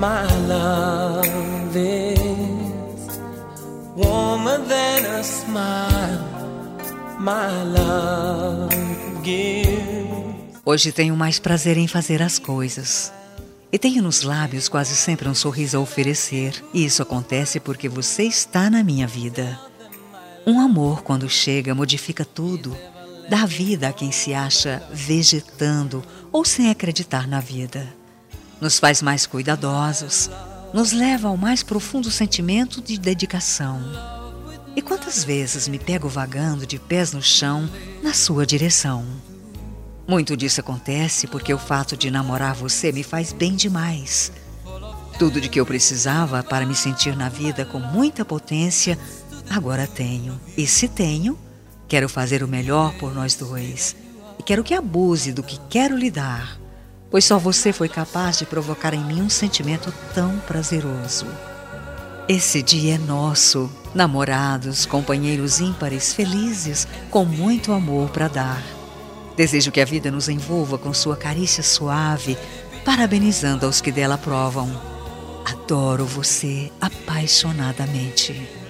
My love is warmer than a smile. My love gives. Hoje tenho mais prazer em fazer as coisas. E tenho nos lábios quase sempre um sorriso a oferecer. E isso acontece porque você está na minha vida. Um amor, quando chega, modifica tudo. Dá vida a quem se acha vegetando ou sem acreditar na vida. Nos faz mais cuidadosos. Nos leva ao mais profundo sentimento de dedicação. E quantas vezes me pego vagando de pés no chão na sua direção. Muito disso acontece porque o fato de namorar você me faz bem demais. Tudo de que eu precisava para me sentir na vida com muita potência, agora tenho. E se tenho, quero fazer o melhor por nós dois. E quero que abuse do que quero lhe dar, pois só você foi capaz de provocar em mim um sentimento tão prazeroso. Esse dia é nosso, namorados, companheiros ímpares, felizes, com muito amor para dar. Desejo que a vida nos envolva com sua carícia suave, parabenizando aos que dela provam. Adoro você apaixonadamente.